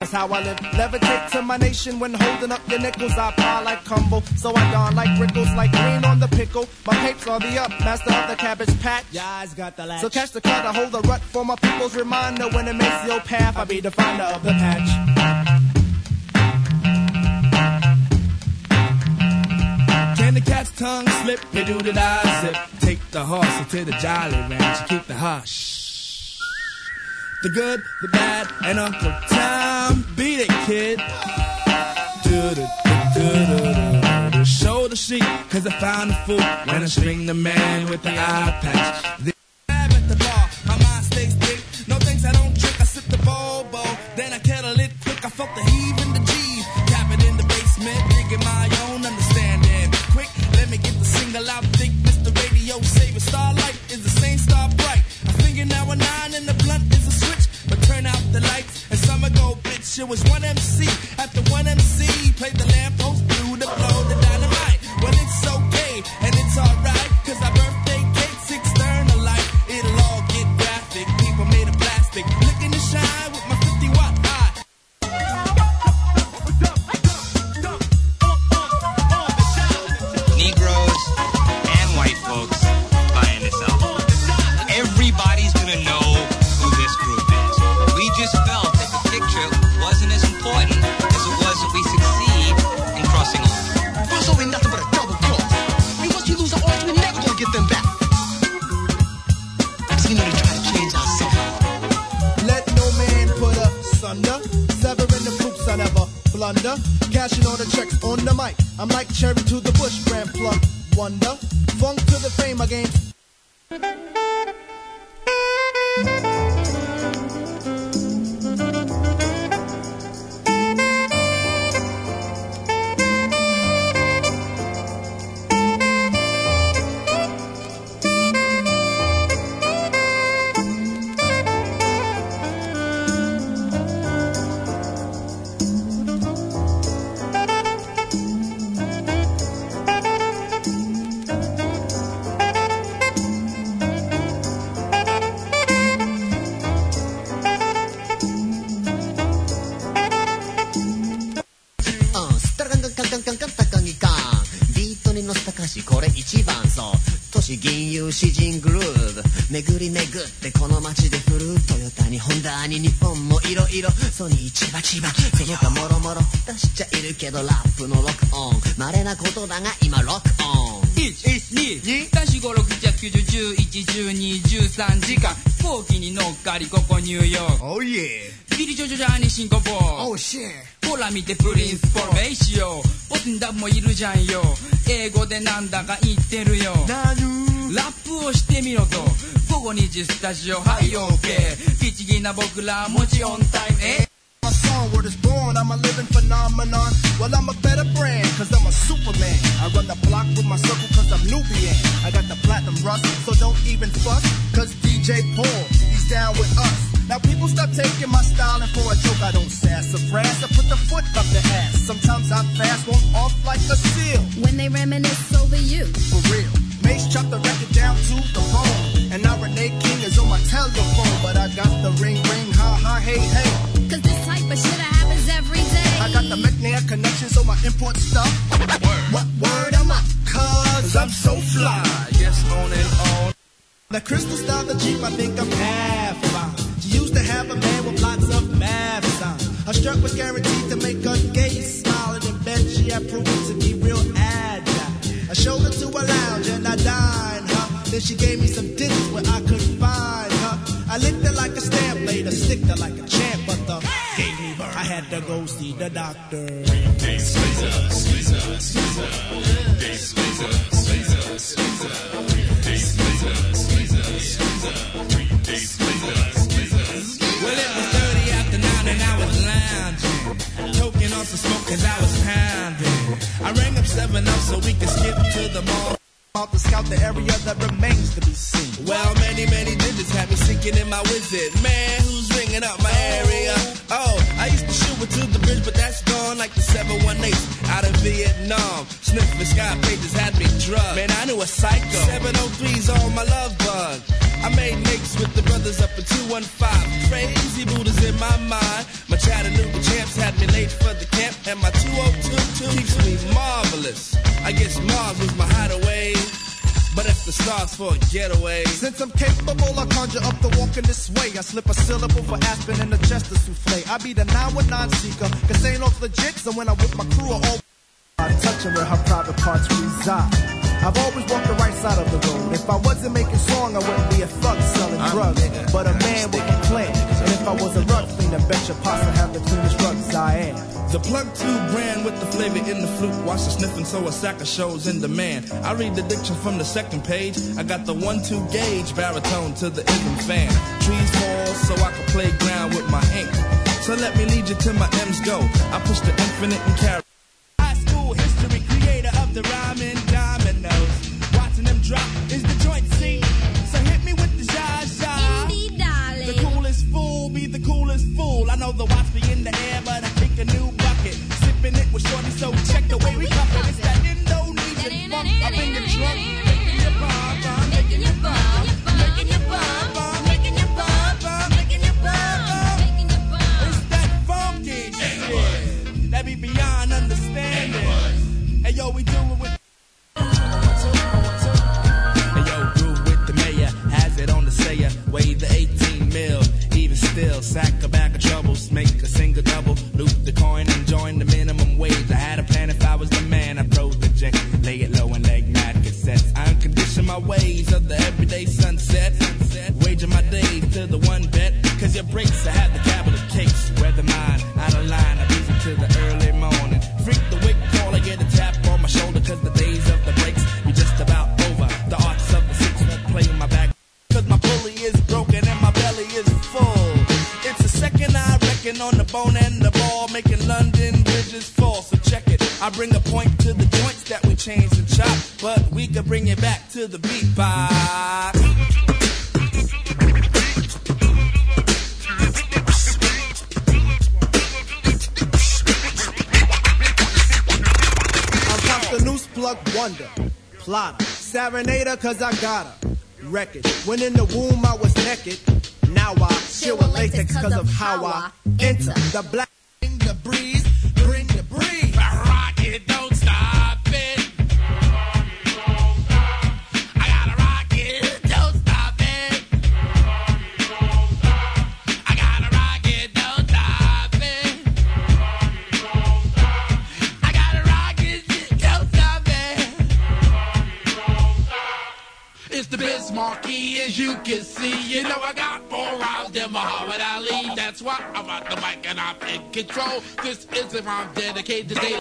That's how I live. Levitate to my nation when holding up your nickels. I pile like Cumble, so I don like Rickles, like green on the pickle. My papes on the up, master of the cabbage patch. Your eyes got the latch. So catch the cut, I hold the rut for my people's reminder. When it makes your path, I be the finder of the patch. Can the cat's tongue slip? They do the die zip. Take the horse into the Jolly Ranch and keep the hush. The good, the bad, and Uncle Tom. Beat it, kid. Do-do-do-do-do-do. Show the sheep, cause I found the fool. When I string the man with the eye patch. The at the bar, my mind stays thick. No thanks, I don't trick, I sip the bobo. Then I kettle it quick, I felt the heave in the G's. Tap it in the basement, digging my own understanding. Quick, let me get the single out thick. Mr. Radio Saver, Starlight is the same star bright. I finger now a 9 and the blunt is a switch. But turn out the lights and summer go, bitch. It was one MC. After one MC, played the lamppost through the blow, the dynamite. Well, it's okay and it's alright, cause our birthday cake's external light. It'll all get graphic. People made of plastic. Looking to shine with my 50-watt eye. Negroes and white folks buying this album. Everybody's gonna know who this group is. We just felt that the picture wasn't as important as it was if we succeed in crossing over. Cross over ain't nothing but a double cross. And once you lose the odds, we're never gonna get them back. So you know they try to change our sound. Let no man put us under. Severing the proops I never blunder. Cashing all the checks on the mic. I'm like cherry to the bush, grand plug. Wonder. Funk to the fame again. これ一番そう都市銀融詩人グルーブ巡り巡ってこの街で振るトヨタにホンダに日本もいろいろソニー千葉千葉その他もろもろ出しちゃいるけどラップのロックオン稀なことだが今ロックオン 1,2,3,4,5,10,11,12,13 時間飛行機に乗っかりここニューヨーク Oh yeah ビリジョジョジャーニシンガポール Oh shit ほら見てプリンスフォルメイシオボスンダブもいるじゃんよ英語でなんだか言ってるよラップをしてみろと午後2時スタジオはい OK ピチギな僕らもちオンタイム My song word is born, I'm a living phenomenon. Well, I'm a better brand, cause I'm a Superman. I run the block with my circle, cause I'm Nubian. I got the platinum rust, so don't even fuss, cause DJ Paul, he's down with us. Now people stop taking my styling for a joke. I don't sass or brass, I put the foot up the ass. Sometimes I fast, won't off like a seal. When they reminisce over you. For real. Mace chopped the record down to the bone. And now Renee King is on my telephone. But I got the ring, ha ha, hey, hey. Cause this type of shit happens every day. I got the McNair connection, so my import stuff. What word am I? Cause I'm so fly. Yes, on and on. The crystal style, the Jeep, I think I'm half fine. She used to have a man with lots of math signs. Her strut was guaranteed to make her gay smile. And in bed she had proven to be real agile. I showed her to a lounge and I dined her. Then she gave me some digits where I couldn't find her. I licked her like a stamp, laid her, sticked her like a champ, but the gave me birth. I had to go see the doctor. Well, it was 30 after 9 and I was lounging, choking on some smoke cause I was pounding. I rang up 7-Up so we could skip to the mall. Out to scout the area that remains to be seen. Well, many digits had me sinking in my wizard. Man, who's ringing up my area? Oh, I used to shoot it to the bridge, but that's gone like the 718 out of Vietnam. Sniffing Sky Pages had me drugged. Man, I knew a psycho. 703's on my love bug. I made makes with the brothers up in 215. Crazy Buddha's in my mind. My Chattanooga champ And my 2022 keeps me marvelous. I guess Mars was my hideaway, but if the stars for a getaway. Since I'm capable, I conjure up the walk in this way. I slip a syllable for Aspen and the Chester souffle. I be the 919 seeker, cause ain't off legit. So when I'm with my crew, I all touching where her private parts reside. I've always walked the right side of the road. If I wasn't making song, I wouldn't be a thug selling drugs, but a man with a plan. And if I was a rug cleaner, bet your pasta have the cleanest rugs I am. The Plug 2 brand with the flavor in the flute. Watch the sniffing, so a sack of shows in demand. I read the diction from the second page. I got the 1-2 gauge baritone to the ism fan. Trees fall so I can play ground with my ink. So let me lead you to my M's go. I push the infinite and carry. High school history, creator of the rhyming dominoes. Watching them drop is the joint scene. So hit me with the zha-zha. Indie darling. The coolest fool be the coolest fool. I know the watch be in the air, but I think a new bucket. Sipping it with shorty, so check the way we cup it. It's that Indonesian funk up in the trunk. Making your bomb, making your bomb, making your bomb, making your bomb, making your bomb, making your bomb. It's that funky shit that be beyond understanding. Hey yo, we do it with. Hey yo, groove with the mayor, has it on the sayer. Weigh the 18 mil, even still, sack a bag of troubles, make a single double, loop the coin and join the minimum wage. I had a plan if I was the man, I rode the jet, lay it low and leg mad cassettes. I uncondition my ways of the everyday sunset, waging my days to the one bet, cause your breaks I have the capital cakes, weather mine, out of line, I beat it to the early morning. Freak the wake call, I get a tap on my shoulder, cause the days of the breaks be just about over. The arts of the six won't play in my back, cause my pulley is broken and my belly is full. It's a second I reckon on the bone and the ball, making London bridges fall, so check it. I bring a point to the joints that we change and chop, but we can bring it back to the beatbox. The noose plug wonder, plotter, serenader cause I got her. Record, when in the womb I was naked. Now I chill with latex cause of how I enter. The black, bring the breeze, bring the breeze. Rock it, don't stop it. I gotta rock it, don't stop it. I gotta rock it, don't stop it. I gotta rock it, don't stop it. It's the Bismarcky, as you can see. You know I got more rhymes than Muhammad Ali. That's why I'm at the mic and I'm in control. This is a rhyme dedicated to